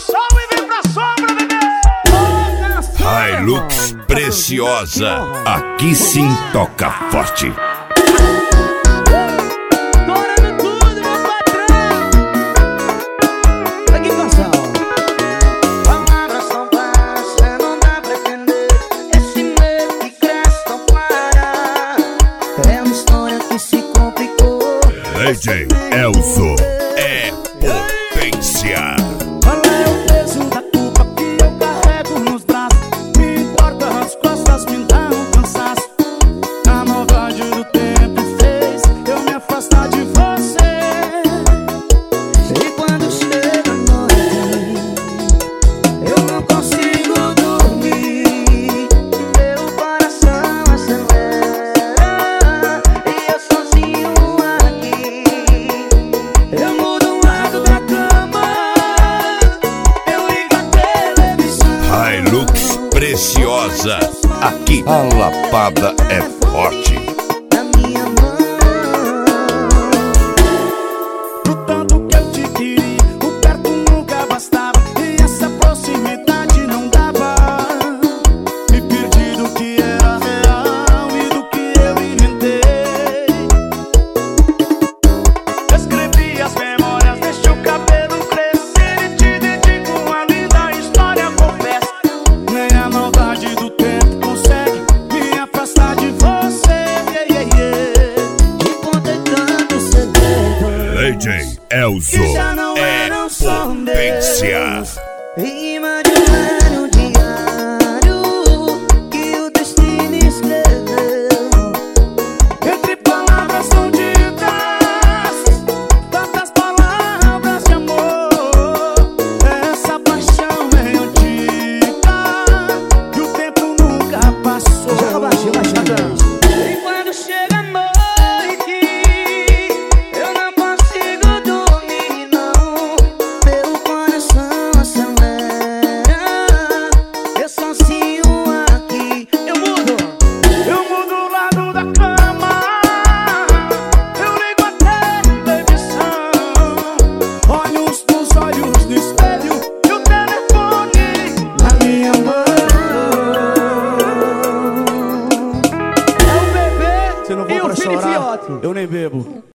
sol e vem pra sombra, bebê. Hilux Preciosa, aqui sim toca forte. Torando tudo, meu patrão. Que canção? Palavras são baixas, não dá pra entender. Esse medo que cresce não para. É uma história que se complicou. DJ Elzo é potência. Qual é o peso da culpa que eu carrego nos braços? Me importa as costas, me dá um cansaço. A maldade do tempo fez eu me afastar de você. E quando chega a noite, eu não consigo dormir. Meu coração acelera e eu sozinho aqui. Eu mudo o lado da cama, eu ligo a televisão. Hilux Preciosa, aqui a lapada é forte. Na minha mão, O tanto que eu te queria, o perto nunca bastava e essa proximidade não dava. Me perdi do que era real e do que eu inventei. Escrevi as memórias, deixei o cabelo crescer e te dedico uma linda história, confesso. Nem a maldade do tempo consegue me afastar de você. te contei tanto segredo. DJ Elzo Que já não é eram só potência. meus. Rima de um velho diário que o destino escreveu. Entre palavras não ditas, tantas palavras de amor. Essa paixão é antiga e o tempo nunca passou. Joga baixinho, baixinho. E quando chega a noite, eu não consigo dormir, não. Meu coração acelera, eu sozinho aqui. Eu mudo o lado da cama, eu ligo a televisão. Olhos nos olhos no espelho e o telefone na minha mão. Se não for E o pra Vini chorar, Fiote? eu nem bebo.